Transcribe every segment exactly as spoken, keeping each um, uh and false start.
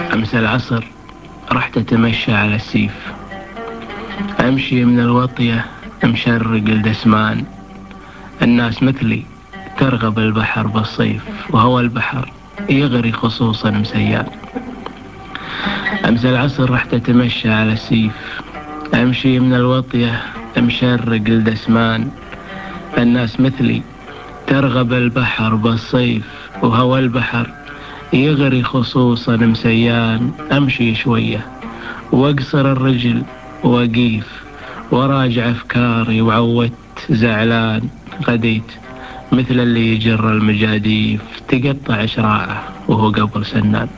أمس العصر رحت أتمشى على السيف، أمشي من الوطية مشرق الدسمان. الناس مثلي ترغب البحر بالصيف، وهو البحر يغري خصوصا مسيان. أمس العصر رحت أتمشى على السيف، أمشي من الوطية مشرق الدسمان. الناس مثلي ترغب البحر بالصيف، وهو البحر يغري خصوصا مسيان. أمشي شوية واقصر الرجل وقيف، وراجع أفكاري وعودت زعلان. غديت مثل اللي يجر المجاديف، تقطع شراعه وهو قبل سنان.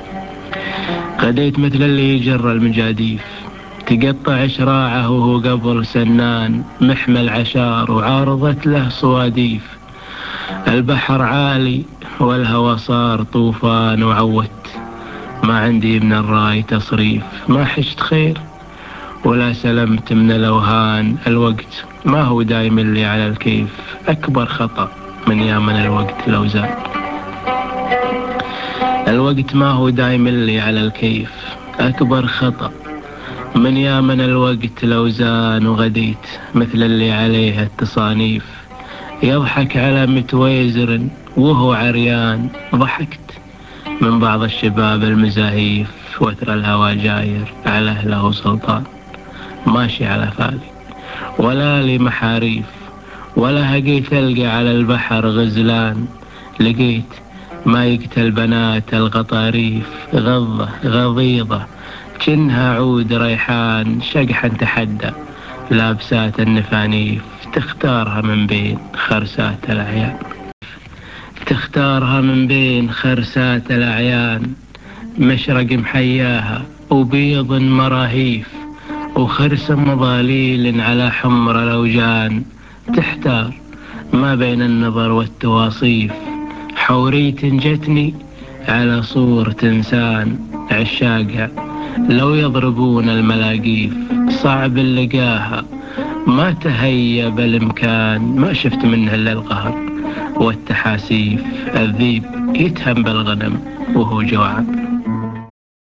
غديت مثل اللي يجر المجاديف، تقطع شراعه وهو قبل سنان. محمل عشار وعارضت له صواديف، البحر عالي والهوى صار طوفان. وعودت ما عندي من الراي تصريف، ما حشت خير ولا سلمت من الأوهان. الوقت ما هو دايم اللي على الكيف، أكبر خطأ من يامن الوقت لو زال. الوقت ما هو دايم اللي على الكيف، أكبر خطأ من يامن الوقت لو زان. وغديت مثل اللي عليه التصانيف، يضحك على متويزر وهو عريان. ضحكت من بعض الشباب المزاهيف، وثر الهوى جاير على أهله سلطان. ماشي على فالي ولا لي محاريف، ولا هقيت ألقى على البحر غزلان. لقيت ما يقتل بنات الغطاريف، غضة غضيضة كنها عود ريحان. شقحا تحدى لابسات النفانيف، تختارها من بين خرسات الأعيان. تختارها من بين خرسات الأعيان، مشرق محياها وبيض مراهيف، وخرس مضاليل على حمر الأوجان. تحتار ما بين النظر والتواصيف، حورية جتني على صورة إنسان. عشاقها لو يضربون الملاقيف، صعب اللقاها ما تهيب الإمكان. ما شفت منها إلا القهر والتحاسيف، الذيب يتهم بالغنم وهو جوعان.